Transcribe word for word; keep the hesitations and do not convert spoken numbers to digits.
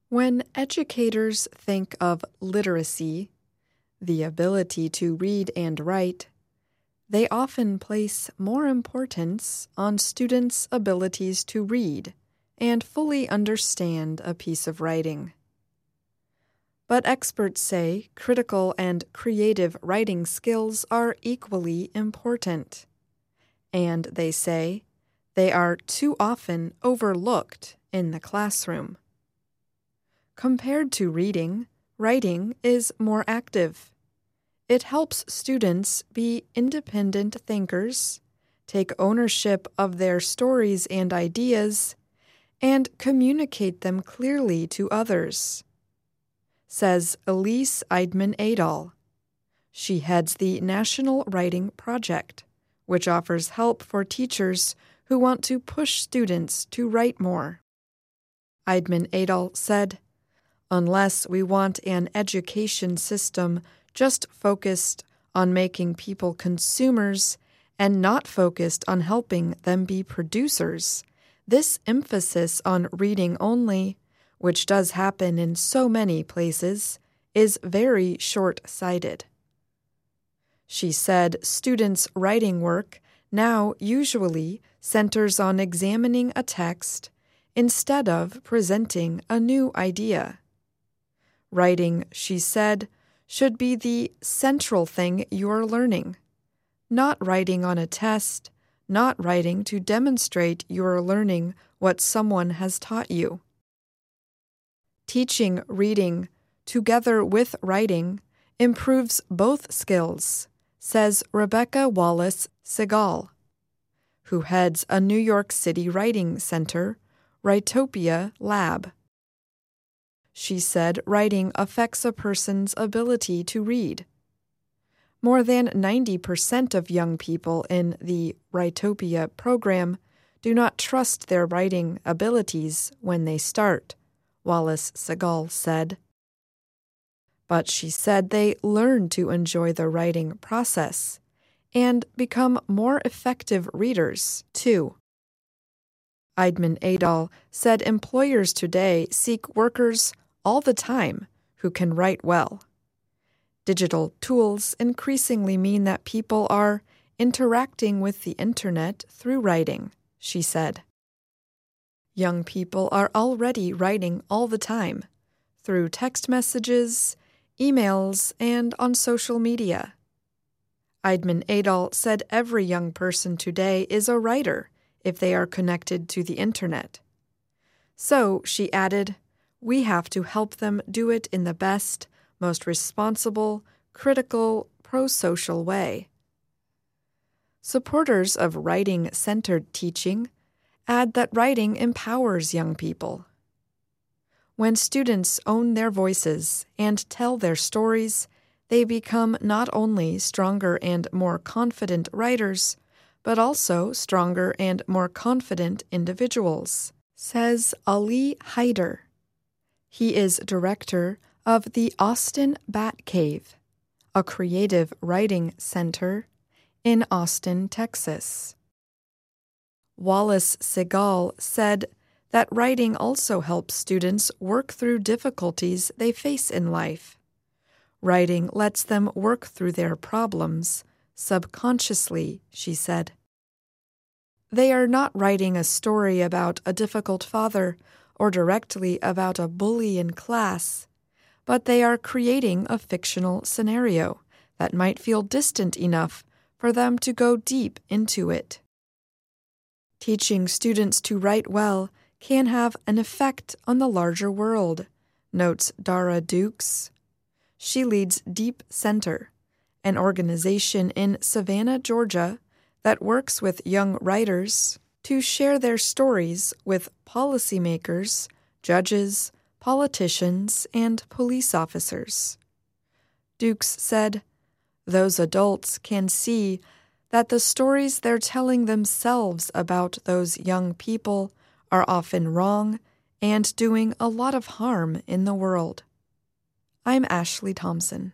When educators think of literacy, the ability to read and write, they often place more importance on students' abilities to read and fully understand a piece of writing. But experts say critical and creative writing skills are equally important. And they say they are too often overlooked in the classroom. Compared to reading, writing is more active. It helps students be independent thinkers, take ownership of their stories and ideas, and communicate them clearly to others, says Elise Eidman-Adol. She heads the National Writing Project, which offers help for teachers who want to push students to write more. Eidman-Adol said, "Unless we want an education system just focused on making people consumers and not focused on helping them be producers, this emphasis on reading only, which does happen in so many places, is very short-sighted." She said students' writing work now usually centers on examining a text instead of presenting a new idea. Writing, she said, should be the central thing you're learning, not writing on a test, not writing to demonstrate you're learning what someone has taught you. Teaching reading together with writing improves both skills, says Rebecca Wallace-Segal, who heads a New York City writing center, Writopia Lab. She said writing affects a person's ability to read. More than ninety percent of young people in the Writopia program do not trust their writing abilities when they start, Wallace-Segal said. But she said they learn to enjoy the writing process and become more effective readers, too. Eidman-Adol said employers today seek workers all the time who can write well. Digital tools increasingly mean that people are interacting with the internet through writing, she said. Young people are already writing all the time, through text messages, emails, and on social media. Eidman-Adol said every young person today is a writer if they are connected to the internet. So, she added, we have to help them do it in the best, most responsible, critical, pro-social way. Supporters of writing-centered teaching add that writing empowers young people. When students own their voices and tell their stories, they become not only stronger and more confident writers, but also stronger and more confident individuals, says Ali Haider. He is director of the Austin Bat Cave, a creative writing center in Austin, Texas. Wallace-Segal said that writing also helps students work through difficulties they face in life. Writing lets them work through their problems subconsciously, she said. They are not writing a story about a difficult father or directly about a bully in class, but they are creating a fictional scenario that might feel distant enough for them to go deep into it. Teaching students to write well can have an effect on the larger world, notes Dara Dukes. She leads Deep Center, an organization in Savannah, Georgia, that works with young writers to share their stories with policymakers, judges, politicians, and police officers. Dukes said, those adults can see that the stories they're telling themselves about those young people are often wrong and doing a lot of harm in the world. I'm Ashley Thompson.